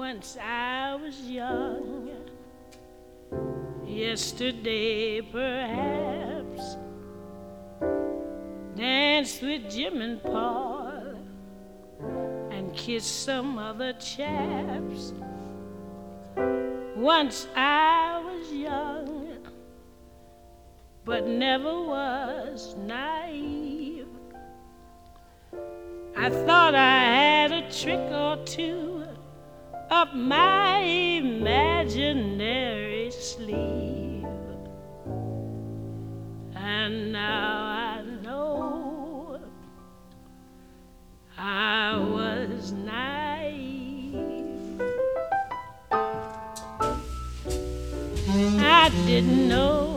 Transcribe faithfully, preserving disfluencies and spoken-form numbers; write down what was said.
Once I was young, yesterday perhaps, danced with Jim and Paul and kissed some other chaps. Once I was young, but never was naive. I thought I had a trick or two up my imaginary sleeve, and now I know I was naive. I didn't know